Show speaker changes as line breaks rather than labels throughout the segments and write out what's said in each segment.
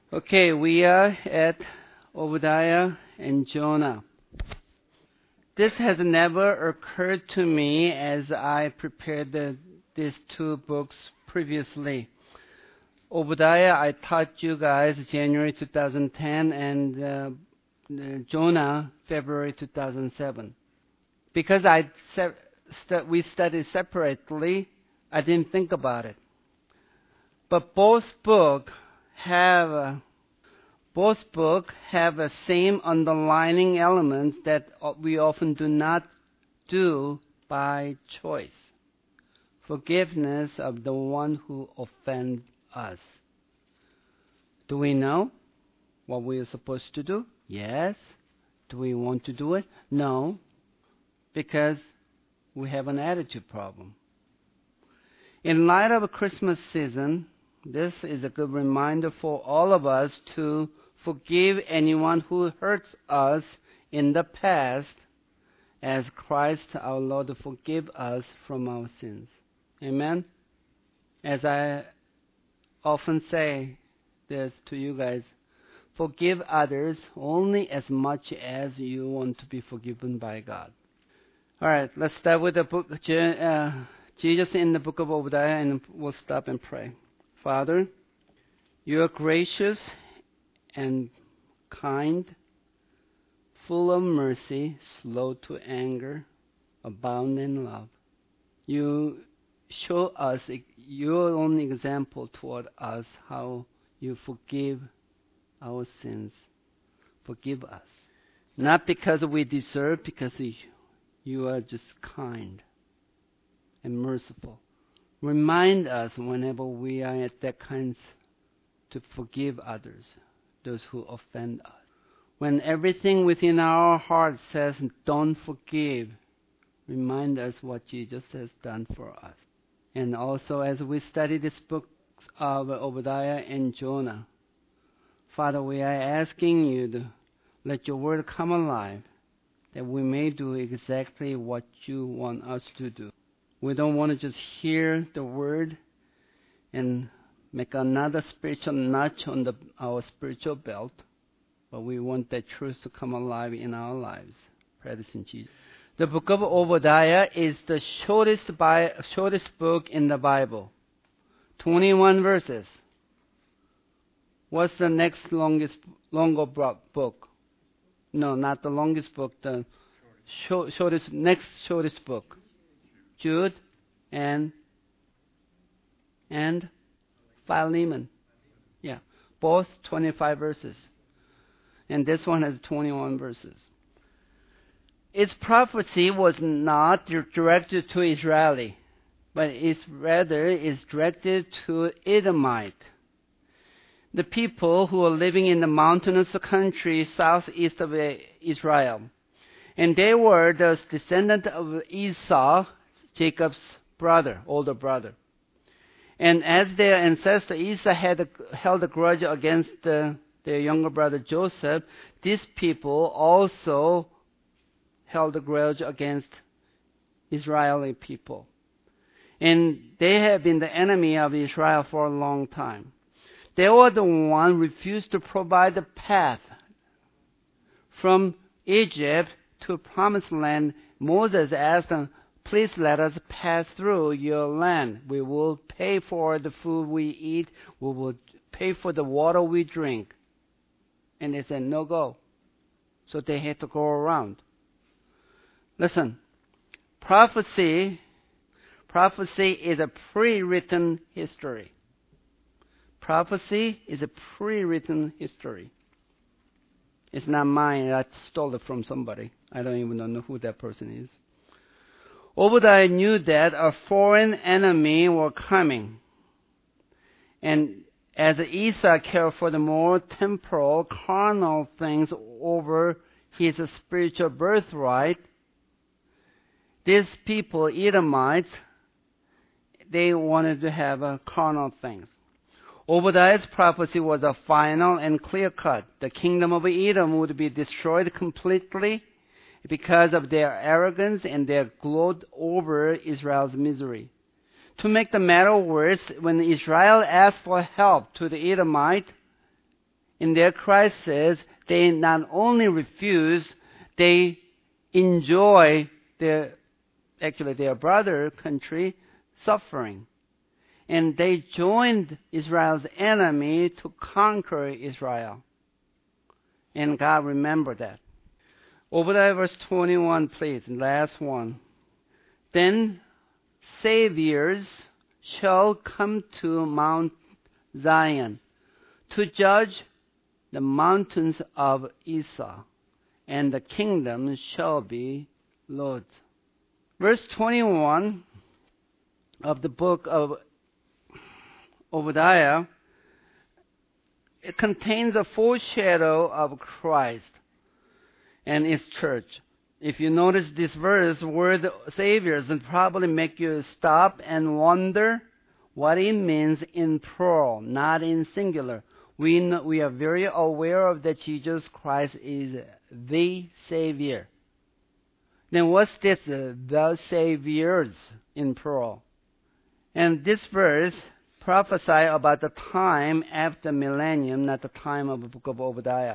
Okay, we are at Obadiah and Jonah. This has never occurred to me as I prepared these two books previously. Obadiah, I taught you guys January 2010 and Jonah, February 2007. Because we studied separately, I didn't think about it. But both books have the same underlining elements that we often do not do by choice. Forgiveness of the one who offends us. Do we know what we are supposed to do? Yes. Do we want to do it? No. Because we have an attitude problem. In light of a Christmas season, this is a good reminder for all of us to forgive anyone who hurts us in the past, as Christ our Lord forgive us from our sins. Amen? As I often say this to you guys, forgive others only as much as you want to be forgiven by God. All right, let's start with the book, Jesus in the book of Obadiah, and we'll stop and pray. Father, you are gracious and kind, full of mercy, slow to anger, abound in love. You show us your own example toward us, how you forgive our sins. Forgive us. Not because we deserve, because you are just kind and merciful. Remind us whenever we are at that kind to forgive others, those who offend us. When everything within our heart says don't forgive, remind us what Jesus has done for us. And also as we study this book of Obadiah and Jonah, Father, we are asking you to let your word come alive, that we may do exactly what you want us to do. We don't want to just hear the word and make another spiritual notch on our spiritual belt, but we want that truth to come alive in our lives. Pray this in Jesus. The book of Obadiah is the shortest book in the Bible. 21 verses. What's the next longer book? No, not the longest book. The next shortest book. Jude and Philemon. Yeah, both 25 verses. And this one has 21 verses. Its prophecy was not directed to Israeli, but it's directed to Edomite, the people who are living in the mountainous country southeast of Israel. And they were the descendant of Esau, Jacob's older brother. And as their ancestor Esau had held a grudge against their younger brother Joseph, these people also held a grudge against Israeli people. And they have been the enemy of Israel for a long time. They were the one who refused to provide the path from Egypt to Promised Land. Moses asked them, please let us pass through your land. We will pay for the food we eat. We will pay for the water we drink. And they said, no go. So they had to go around. Listen, prophecy is a pre-written history. Prophecy is a pre-written history. It's not mine. I stole it from somebody. I don't even know who that person is. Obadiah knew that a foreign enemy were coming. And as Esau cared for the more temporal, carnal things over his spiritual birthright, these people, Edomites, they wanted to have carnal things. Obadiah's prophecy was a final and clear cut. The kingdom of Edom would be destroyed completely because of their arrogance and their gloat over Israel's misery. To make the matter worse, when Israel asked for help to the Edomite, in their crisis, they not only refuse, they enjoy their brother country suffering. And they joined Israel's enemy to conquer Israel. And God remembered that. Obadiah verse 21, please, last one. Then saviors shall come to Mount Zion to judge the mountains of Esau, and the kingdom shall be Lord's. Verse 21 of the book of Obadiah, it contains a foreshadow of Christ and His church. If you notice this verse, word saviors, it probably make you stop and wonder what it means in plural, not in singular. We are very aware of that Jesus Christ is the Savior. Then what's this, the Saviors in plural? And this verse prophesy about the time after millennium, not the time of the book of Obadiah.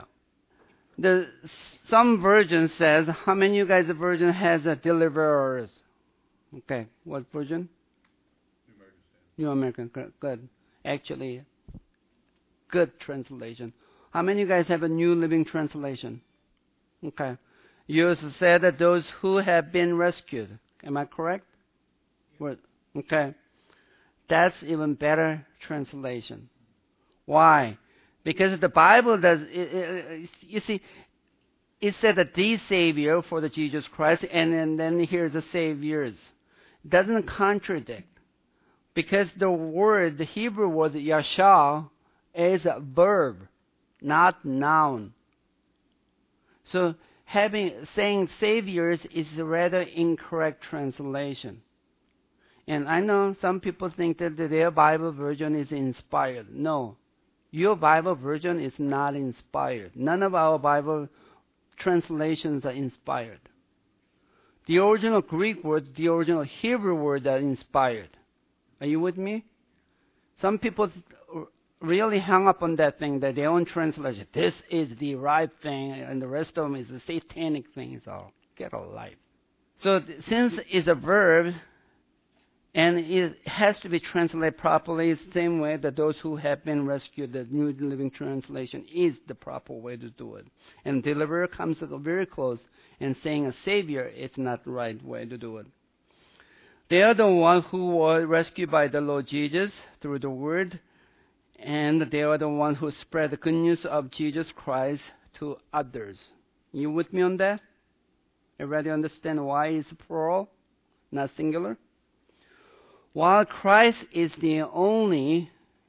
Some version says, how many of you guys' version has a deliverers? Okay, what version? New American. Good. Actually, good translation. How many of you guys have a New Living Translation? Okay. Yours said that those who have been rescued. Am I correct? Okay. That's even better translation. Why? Because the Bible does, you see, it said that the Savior for the Jesus Christ, and then here's the Saviors. It doesn't contradict. Because the Hebrew word Yashar is a verb, not noun. So saying Saviors is a rather incorrect translation. And I know some people think that their Bible version is inspired. No. Your Bible version is not inspired. None of our Bible translations are inspired. The original Greek word, the original Hebrew word are inspired. Are you with me? Some people really hung up on that thing, that their own translation, this is the right thing, and the rest of them is the satanic thing. So get a life. So since it's a verb, and it has to be translated properly, the same way that those who have been rescued, the New Living Translation is the proper way to do it. And deliverer comes very close, and saying a savior is not the right way to do it. They are the one who were rescued by the Lord Jesus through the word, and they are the one who spread the good news of Jesus Christ to others. You with me on that? Everybody understand why it's plural, not singular? While Christ is the only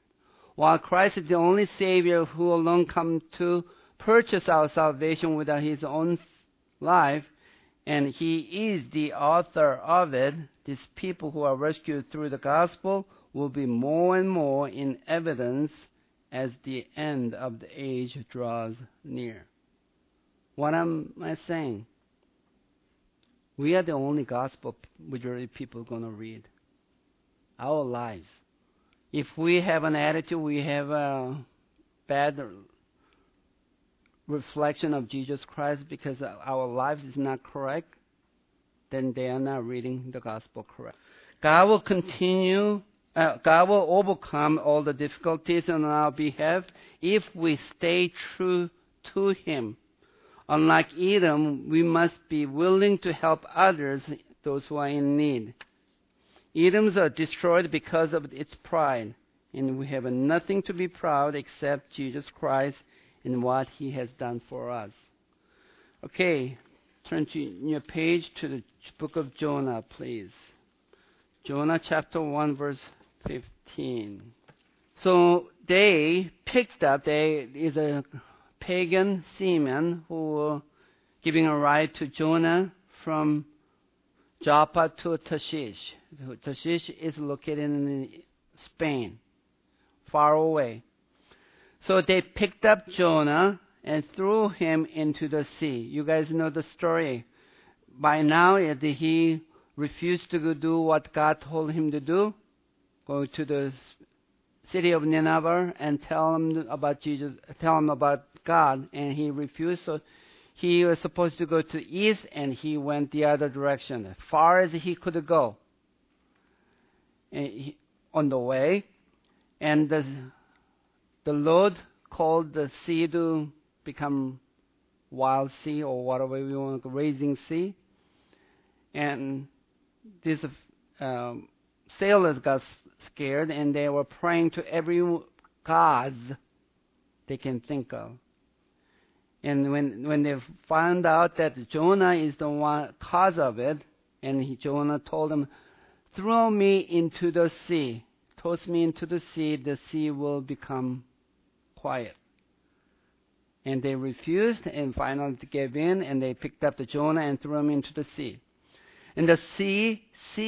Savior who alone come to purchase our salvation with His own life, and He is the author of it, these people who are rescued through the gospel will be more and more in evidence as the end of the age draws near. What am I saying? We are the only gospel majority people are going to read. Our lives. If we have an attitude, we have a bad reflection of Jesus Christ because our lives is not correct, then they are not reading the gospel correct. God will overcome all the difficulties on our behalf if we stay true to Him. Unlike Edom, we must be willing to help others, those who are in need. Edoms are destroyed because of its pride, and we have nothing to be proud except Jesus Christ and what He has done for us. Okay, turn to your page to the book of Jonah, please. Jonah chapter 1, verse 15. So they picked up, there is a pagan seaman who were giving a ride to Jonah from Joppa to Tarshish. Tarshish is located in Spain, far away. So they picked up Jonah and threw him into the sea. You guys know the story. By now, he refused to do what God told him to do, go to the city of Nineveh and tell him about Jesus, tell him about God, and he refused. So he was supposed to go to the east, and he went the other direction, as far as he could go. And on the way, and the Lord called the sea to become wild sea, or whatever we want, raging sea. And these sailors got scared, and they were praying to every gods they can think of. And when they found out that Jonah is the one cause of it, and Jonah told them, "Throw me into the sea. Toss me into the sea will become quiet." And they refused, and finally gave in, and they picked up the Jonah and threw him into the sea. And the sea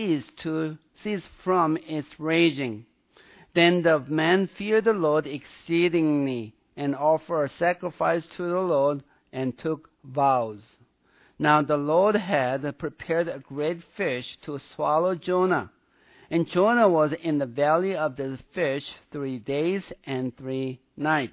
ceased from its raging. Then the man feared the Lord exceedingly, and offered a sacrifice to the Lord, and took vows. Now the Lord had prepared a great fish to swallow Jonah. And Jonah was in the belly of the fish 3 days and 3 nights.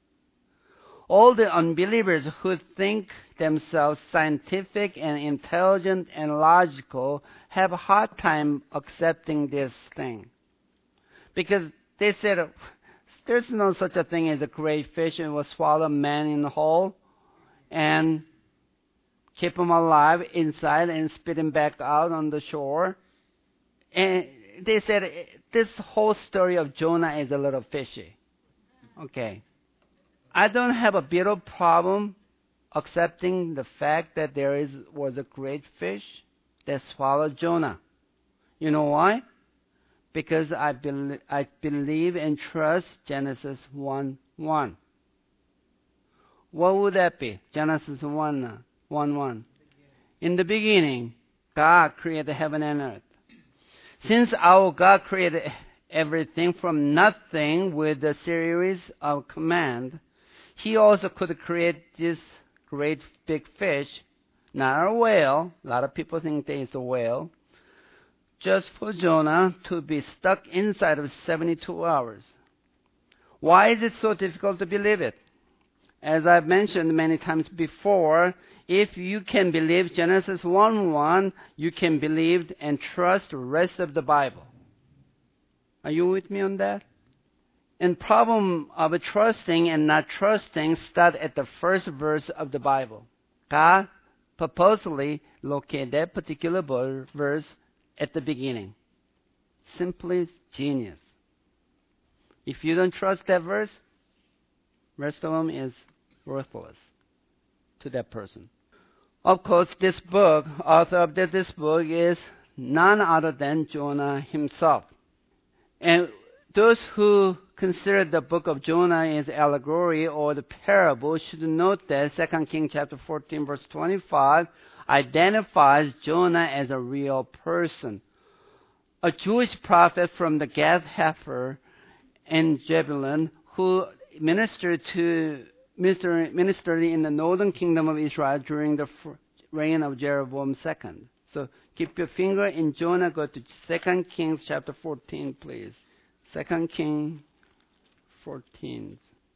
All the unbelievers who think themselves scientific and intelligent and logical have a hard time accepting this thing. Because they said, there's no such a thing as a great fish and will swallow a man in the hole and keep him alive inside and spit him back out on the shore. And they said, this whole story of Jonah is a little fishy. Okay. I don't have a bit of problem accepting the fact that was a great fish that swallowed Jonah. You know why? Because I believe and trust Genesis 1:1. What would that be? Genesis 1:1. In the beginning, God created heaven and earth. Since our God created everything from nothing with a series of commands, He also could create this great big fish, not a whale. A lot of people think that it's a whale. Just for Jonah to be stuck inside of 72 hours. Why is it so difficult to believe it? As I've mentioned many times before, if you can believe Genesis 1:1, you can believe and trust the rest of the Bible. Are you with me on that? And problem of trusting and not trusting start at the first verse of the Bible. God purposely located that particular verse at the beginning. Simply genius. If you don't trust that verse, rest of them is worthless to that person. Of course, this book, author of this book is none other than Jonah himself. And those who consider the book of Jonah as allegory or the parable should note that 2 Kings chapter 14 verse 25 identifies Jonah as a real person. A Jewish prophet from the Gath-Hepher and Zebulun who ministered in the northern kingdom of Israel during the reign of Jeroboam II. So keep your finger in Jonah. Go to 2 Kings chapter 14, please. 2 Kings 14,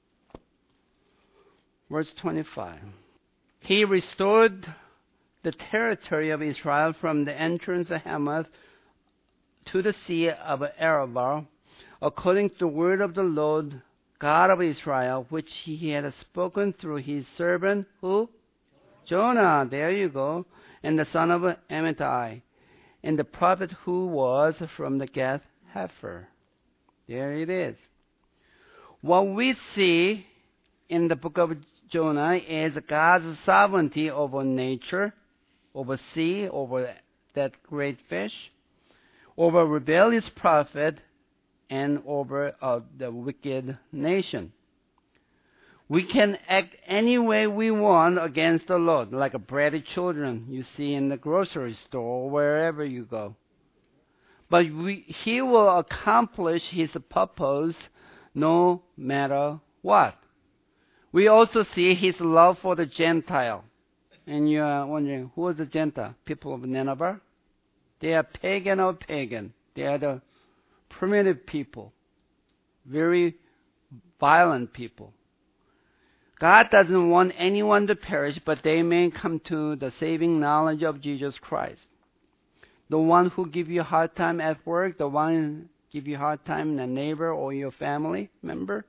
verse 25. He restored the territory of Israel from the entrance of Hamath to the sea of Arabah, according to the word of the Lord God of Israel, which he had spoken through his servant, who? Jonah, there you go, and the son of Amittai, and the prophet who was from the Gath-Hepher. There it is. What we see in the book of Jonah is God's sovereignty over nature, over sea, over that great fish, over a rebellious prophet, and over the wicked nation. We can act any way we want against the Lord, like a bratty children you see in the grocery store or wherever you go. But He will accomplish His purpose no matter what. We also see His love for the Gentile. And you are wondering, who is the Gentile? People of Nineveh? They are pagan or pagan. They are the primitive people. very violent people. God doesn't want anyone to perish, but they may come to the saving knowledge of Jesus Christ. The one who give you a hard time at work, the one who give you a hard time in a neighbor or your family member,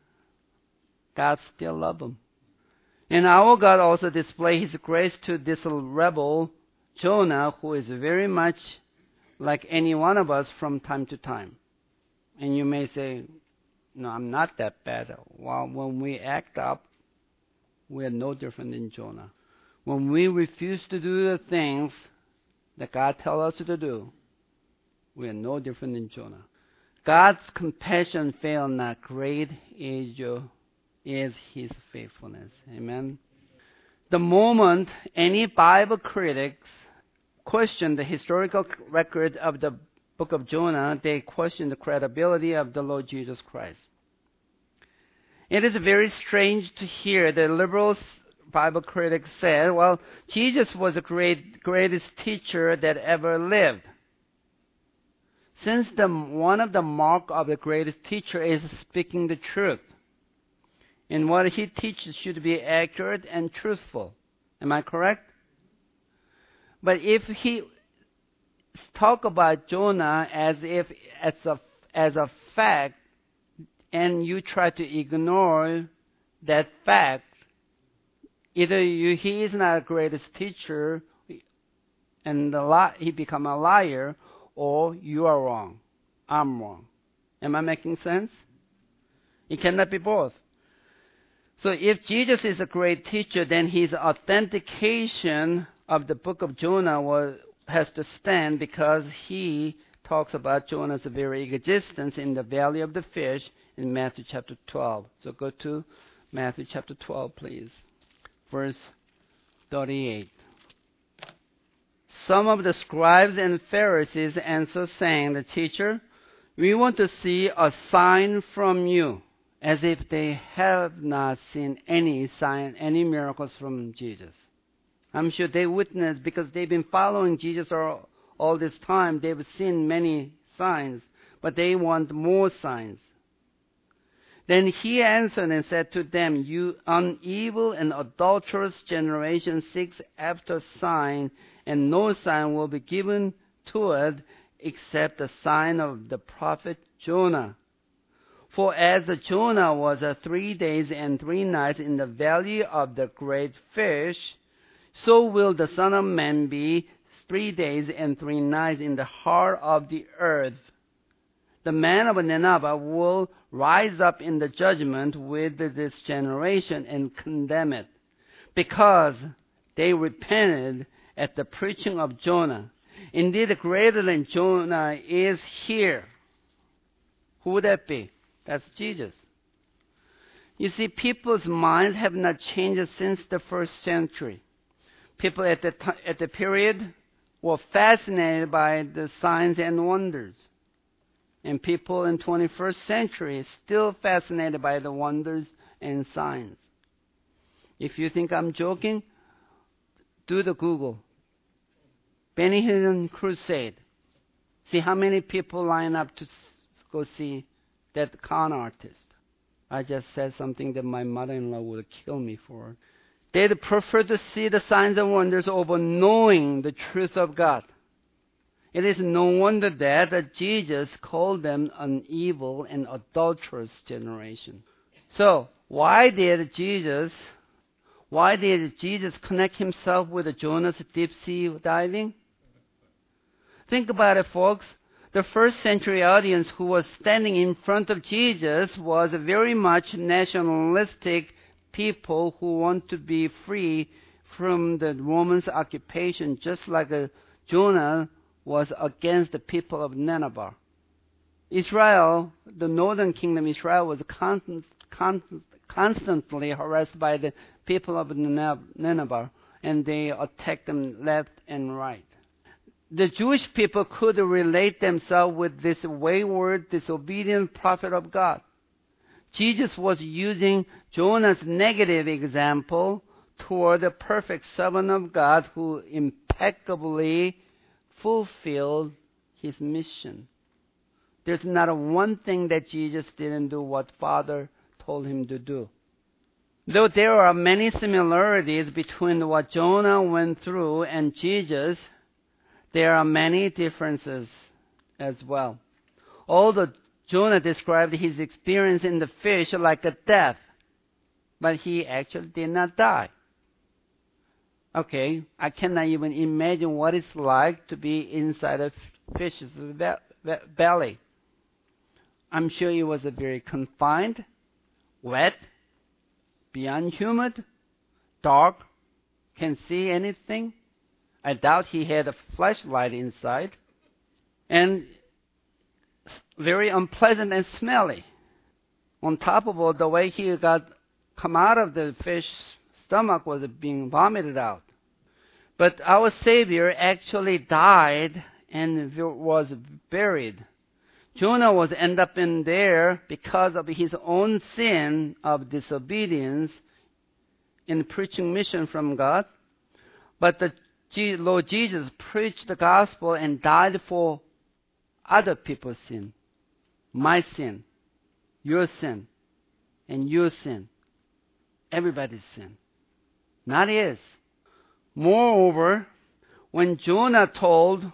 God still loves them. And our God also display His grace to this rebel Jonah, who is very much like any one of us from time to time. And you may say, no, I'm not that bad. Well, when we act up, we are no different than Jonah. When we refuse to do the things that God tells us to do, we are no different than Jonah. God's compassion fail not. Great is His faithfulness. Amen. The moment any Bible critics question the historical record of the book of Jonah, they question the credibility of the Lord Jesus Christ. It is very strange to hear the liberal Bible critics say, well, Jesus was the greatest teacher that ever lived. Since one of the mark of the greatest teacher is speaking the truth, and what he teaches should be accurate and truthful. Am I correct? But if he talk about Jonah as a fact, and you try to ignore that fact, either he is not the greatest teacher, and he become a liar, or you are wrong. I'm wrong. Am I making sense? It cannot be both. So if Jesus is a great teacher, then his authentication of the book of Jonah has to stand, because he talks about Jonah's very existence in the valley of the fish in Matthew chapter 12. So go to Matthew chapter 12, please. Verse 38. Some of the scribes and Pharisees answered, saying, "The teacher, we want to see a sign from you," as if they have not seen any sign, any miracles from Jesus. I'm sure they witnessed, because they've been following Jesus all this time. They've seen many signs, but they want more signs. Then he answered and said to them, "You unevil and adulterous generation seeks after a sign, and no sign will be given to it except the sign of the prophet Jonah. For as the Jonah was 3 days and 3 nights in the valley of the great fish, so will the Son of Man be 3 days and 3 nights in the heart of the earth. The man of Nineveh will rise up in the judgment with this generation and condemn it, because they repented at the preaching of Jonah. Indeed, greater than Jonah is here." Who would that be? That's Jesus. You see, people's minds have not changed since the first century. People at the period were fascinated by the signs and wonders. And people in 21st century are still fascinated by the wonders and signs. If you think I'm joking, do the Google. Benny Hinn Crusade. See how many people line up to go see that con artist. I just said something that my mother-in-law would kill me for. They'd prefer to see the signs and wonders over knowing the truth of God. It is no wonder that Jesus called them an evil and adulterous generation. So, why did Jesus connect himself with Jonah's deep sea diving? Think about it, folks. The first century audience who was standing in front of Jesus was very much nationalistic people who want to be free from the Romans' occupation, just like Jonah was against the people of Nineveh. Israel, the northern kingdom Israel, was constantly harassed by the people of Nineveh, and they attacked them left and right. The Jewish people could relate themselves with this wayward, disobedient prophet of God. Jesus was using Jonah's negative example toward the perfect servant of God who impeccably fulfilled his mission. There's not one thing that Jesus didn't do what Father told him to do. Though there are many similarities between what Jonah went through and Jesus, there are many differences as well. Although Jonah described his experience in the fish like a death, but he actually did not die. Okay, I cannot even imagine what it's like to be inside a fish's belly. I'm sure it was very confined, wet, beyond humid, dark, can't see anything. I doubt he had a flashlight inside. And very unpleasant and smelly. On top of all, the way he come out of the fish's stomach was being vomited out. But our Savior actually died and was buried. Jonah was end up in there because of his own sin of disobedience in preaching mission from God. But the Lord Jesus preached the gospel and died for other people's sin. My sin, your sin, and your sin. Everybody's sin. Not his. Moreover, when Jonah told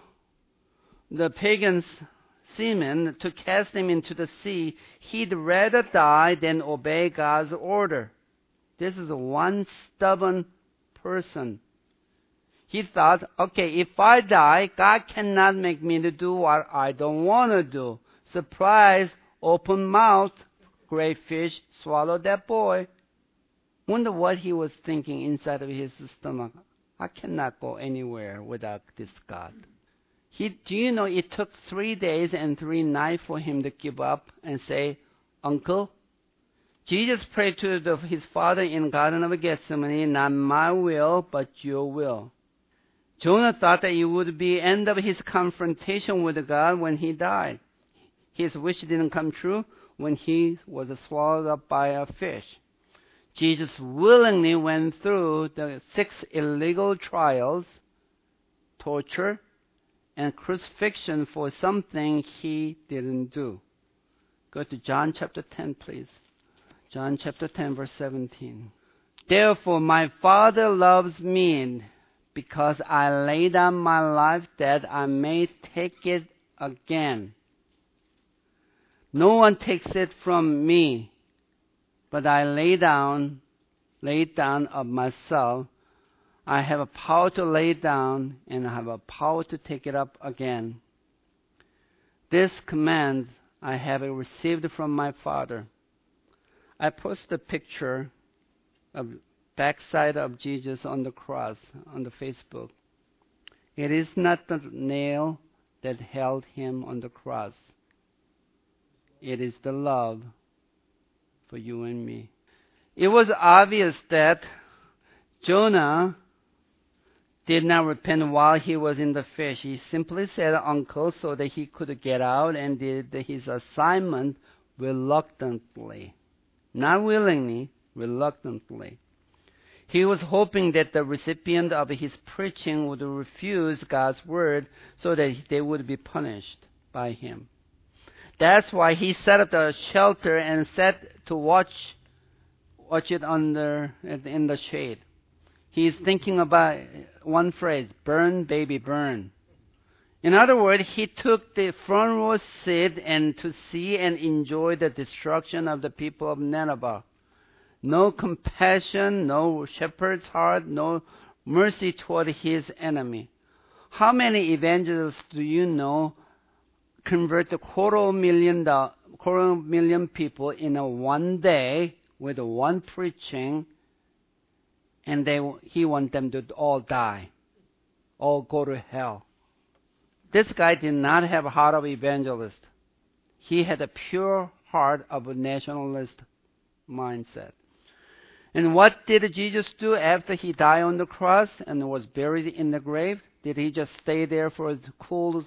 the pagan seamen to cast him into the sea, he'd rather die than obey God's order. This is one stubborn person. He thought, okay, if I die, God cannot make me to do what I don't want to do. Surprise, open mouth, great fish, swallow that boy. Wonder what he was thinking inside of his stomach. I cannot go anywhere without this God. Do you know it took 3 days and 3 nights for him to give up and say, Uncle, Jesus prayed to his Father in Garden of Gethsemane, not my will, but your will. Jonah thought that it would be end of his confrontation with God when he died. His wish didn't come true when he was swallowed up by a fish. Jesus willingly went through the 6 illegal trials, torture, and crucifixion for something he didn't do. Go to John chapter 10, please. John chapter 10, verse 17. Therefore my Father loves me, because I lay down my life that I may take it again. No one takes it from me, but I lay it down of myself. I have a power to lay it down, and I have a power to take it up again. This command I have received from my Father. I posted a picture of backside of Jesus on the cross on the Facebook. It is not the nail that held him on the cross. It is the love for you and me. It was obvious that Jonah did not repent while he was in the fish. He simply said uncle so that he could get out and did his assignment reluctantly. Not willingly, reluctantly. He was hoping that the recipient of his preaching would refuse God's word so that they would be punished by him. That's why he set up the shelter and sat to watch it in the shade. He's thinking about one phrase, burn, baby, burn. In other words, he took the front row seat and to see and enjoy the destruction of the people of Nineveh. No compassion, no shepherd's heart, no mercy toward his enemy. How many evangelists do you know convert a quarter million people in a one day with one preaching, and he wants them to all die, all go to hell? This guy did not have a heart of evangelist. He had a pure heart of a nationalist mindset. And what did Jesus do after he died on the cross and was buried in the grave? Did he just stay there for the cool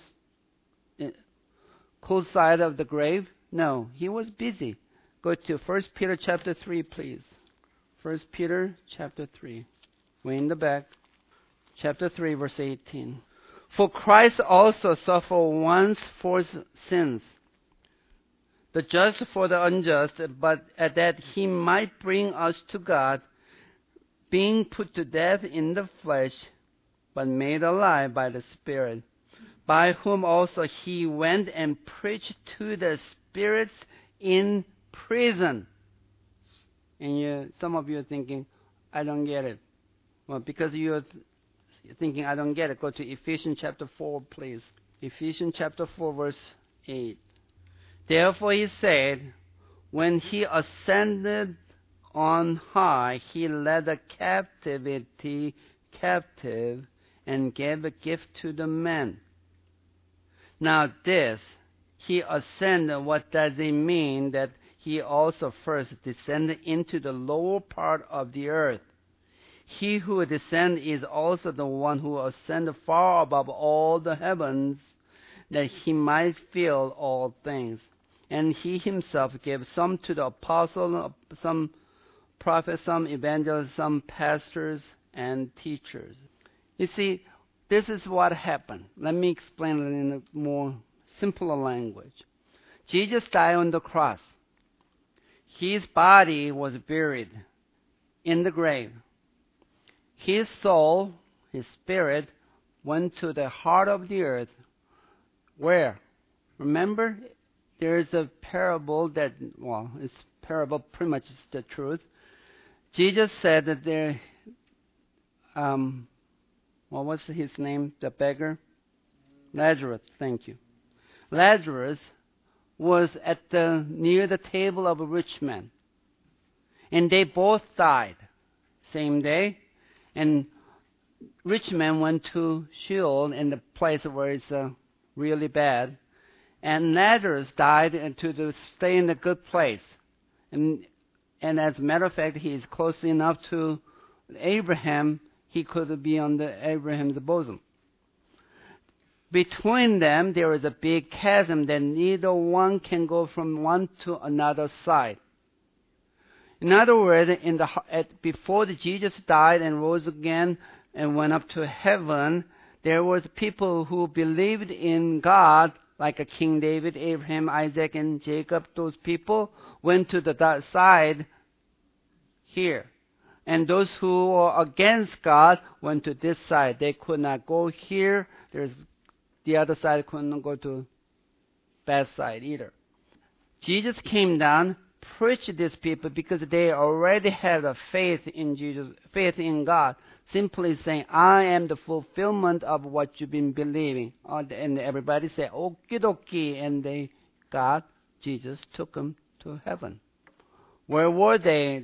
side of the grave? No, he was busy. Go to 1 Peter chapter 3, please. 1 Peter chapter 3. Way in the back. Chapter 3, verse 18. For Christ also suffered once for sins, the just for the unjust, but that he might bring us to God, being put to death in the flesh, but made alive by the Spirit, by whom also he went and preached to the spirits in prison. And some of you are thinking, I don't get it. Well, because you're thinking, I don't get it, go to Ephesians chapter 4, please. Ephesians chapter 4, verse 8. Therefore he said, when he ascended on high, he led the captivity captive and gave a gift to the men. Now this, he ascended, what does it mean that he also first descended into the lower part of the earth? He who descended is also the one who ascended far above all the heavens, that he might fill all things. And he himself gave some to the apostles, some prophets, some evangelists, some pastors and teachers. You see, this is what happened. Let me explain it in a more simpler language. Jesus died on the cross. His body was buried in the grave. His soul, his spirit, went to the heart of the earth. Where? Remember, there is a parable that, well, it's parable, pretty much is the truth. Jesus said that there, what was his name, the beggar? Lazarus, thank you. Lazarus was near the table of a rich man. And they both died same day. And rich man went to Sheol, in the place where it's really bad. And Lazarus died to stay in a good place. And as a matter of fact, he is close enough to Abraham, he could be on Abraham's bosom. Between them, there is a big chasm that neither one can go from one to another side. In other words, before Jesus died and rose again and went up to heaven, there was people who believed in God, like a King David, Abraham, Isaac, and Jacob. Those people went to the side here. And those who were against God went to this side. They could not go here. The other side couldn't go to that side either. Jesus came down, preached these people because they already had a faith in Jesus, faith in God. Simply saying, I am the fulfillment of what you've been believing. And everybody said, okie dokie. And Jesus took them to heaven. Where were they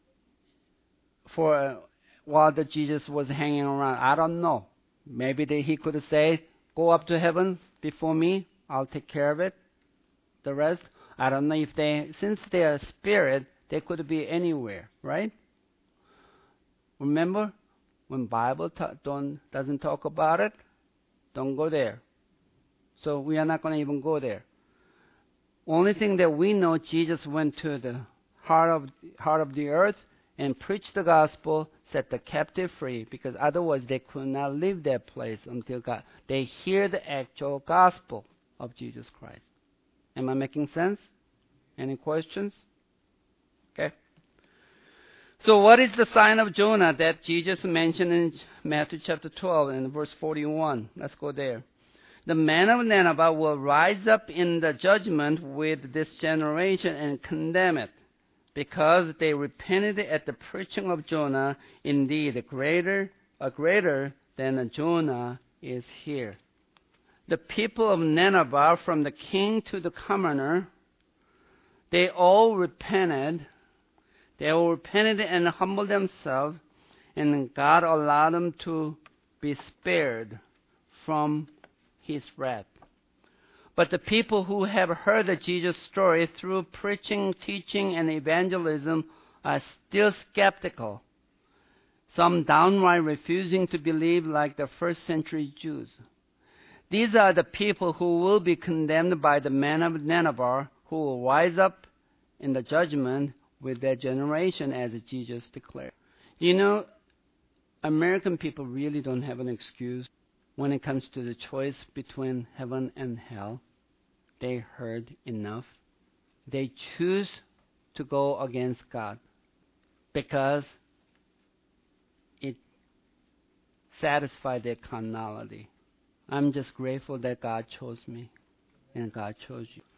while Jesus was hanging around? I don't know. Maybe he could have said, go up to heaven before me. I'll take care of it. The rest, I don't know if since they are spirit, they could be anywhere, right? Remember, when Bible doesn't talk about it, don't go there. So we are not going to even go there. Only thing that we know, Jesus went to the heart of the earth and preached the gospel, set the captive free, because otherwise they could not leave that place until they hear the actual gospel of Jesus Christ. Am I making sense? Any questions? Okay. So what is the sign of Jonah that Jesus mentioned in Matthew chapter 12 and verse 41? Let's go there. The men of Nineveh will rise up in the judgment with this generation and condemn it, because they repented at the preaching of Jonah. Indeed, a greater than Jonah is here. The people of Nineveh, from the king to the commoner, they all repented. They all repented and humbled themselves, and God allowed them to be spared from his wrath. But the people who have heard the Jesus story through preaching, teaching, and evangelism are still skeptical, some downright refusing to believe like the first century Jews. These are the people who will be condemned by the men of Nineveh, who will rise up in the judgment with their generation, as Jesus declared. You know, American people really don't have an excuse when it comes to the choice between heaven and hell. They heard enough. They choose to go against God because it satisfies their carnality. I'm just grateful that God chose me and God chose you.